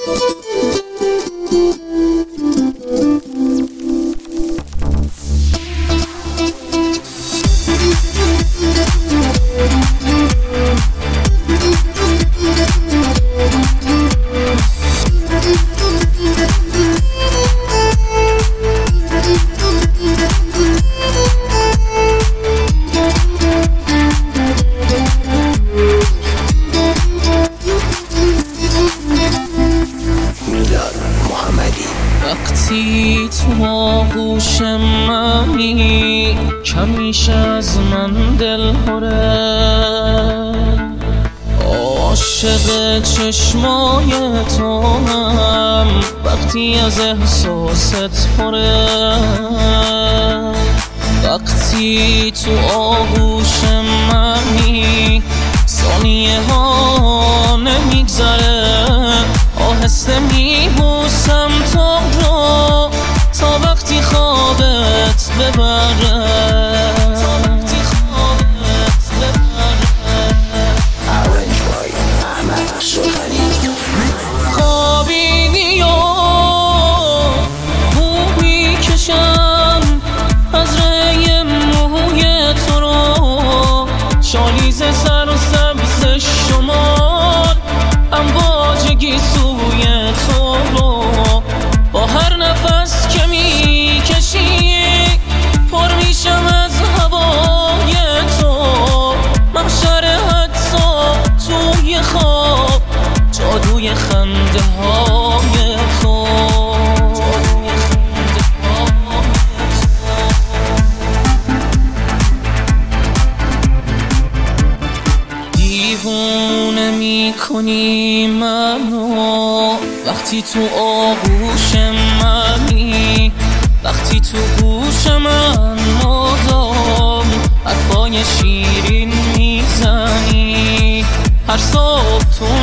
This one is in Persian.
وقتی تو آغوش منی کمیش از من دل پره، عاشق چشمای تو هم وقتی از احساست پره. وقتی تو آغوش منی ثانیه ها نمیگذره، آهسته میبوسم تو رو تا وقتی خوابت ببره. خوابیدی و بو میکشم از ری موی تو رو، شالیز سر و سبز شمال امواجگی سوی تو رو. با هر نفس که میکشی پر میشم از هوای تو، محشر حتی توی خواب جادوی خنده های تو. دیوونه میکنی منو وقتی تو آغوش منی، وقتی تو گوش من مدام حرفای شیرین میزنی. هر صبح تو